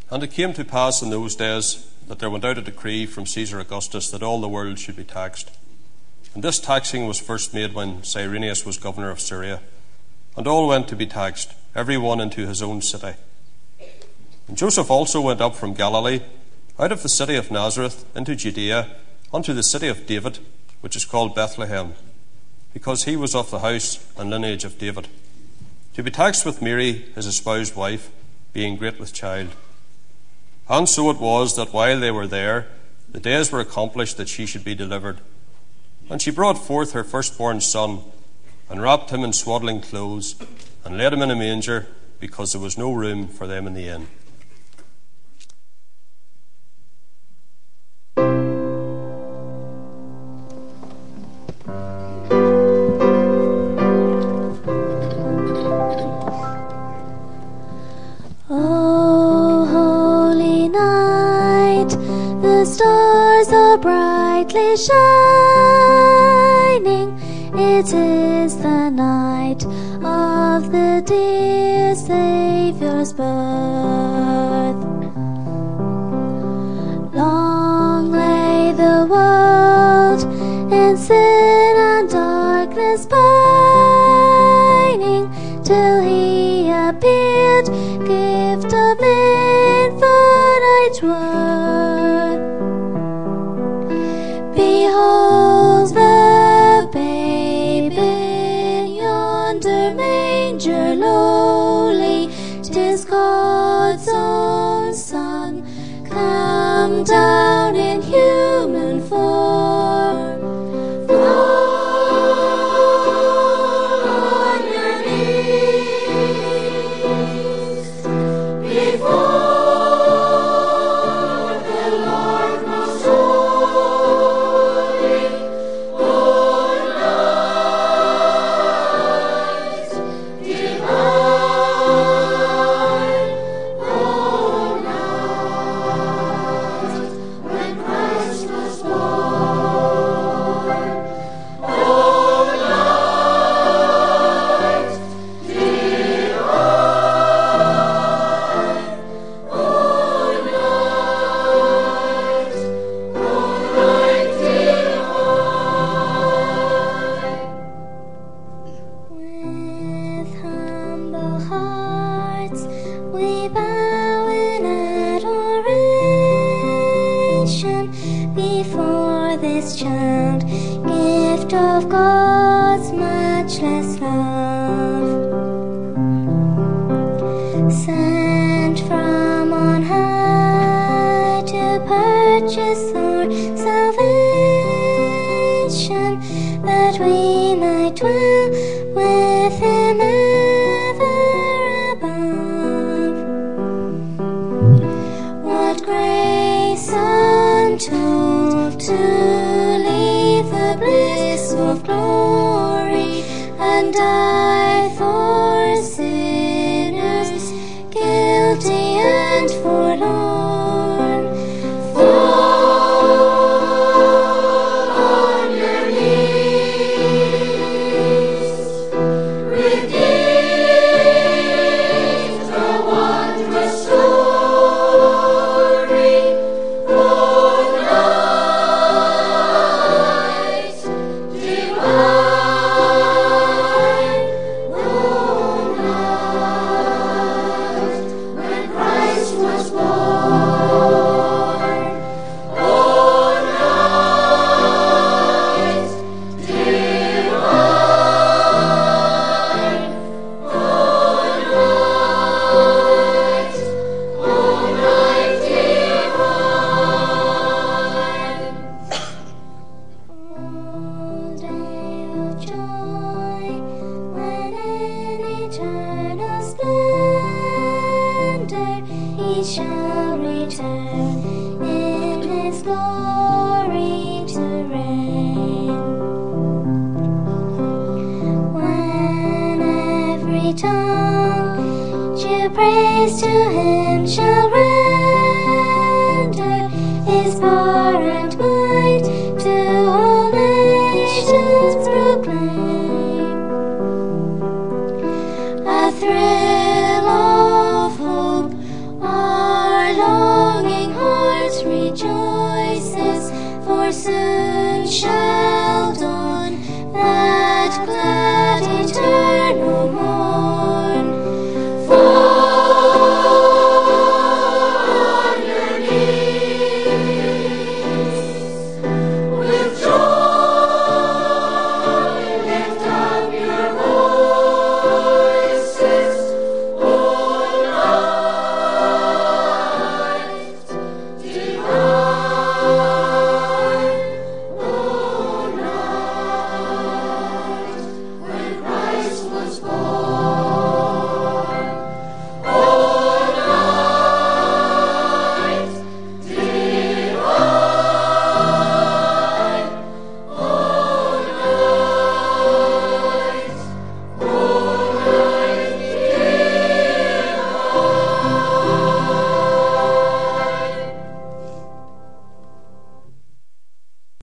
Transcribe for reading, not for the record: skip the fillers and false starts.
And it came to pass in those days that there went out a decree from Caesar Augustus that all the world should be taxed. And this taxing was first made when Cyrenius was governor of Syria. And all went to be taxed, every one into his own city. And Joseph also went up from Galilee, out of the city of Nazareth, into Judea, unto the city of David, which is called Bethlehem, because he was of the house and lineage of David, to be taxed with Mary, his espoused wife, being great with child. And so it was that while they were there, the days were accomplished that she should be delivered. And she brought forth her firstborn son, and wrapped him in swaddling clothes, and laid him in a manger, because there was no room for them in the inn. Brightly shining, it is the night of the dear Saviour's birth. Long lay the world in sin and darkness pining, till he appeared, gift of infinite worth. Behold the babe in yonder manger lowly, 'tis God's own Son, come down in human form. Fall on your knees before of God's matchless love, sent from on high to purchase our salvation, that we might dwell with him ever above. What grace untold to leave the bliss of glory and die for sinners guilty and forlorn. Fall on your knees, redeem the wondrous story. Eternal splendor, he shall return.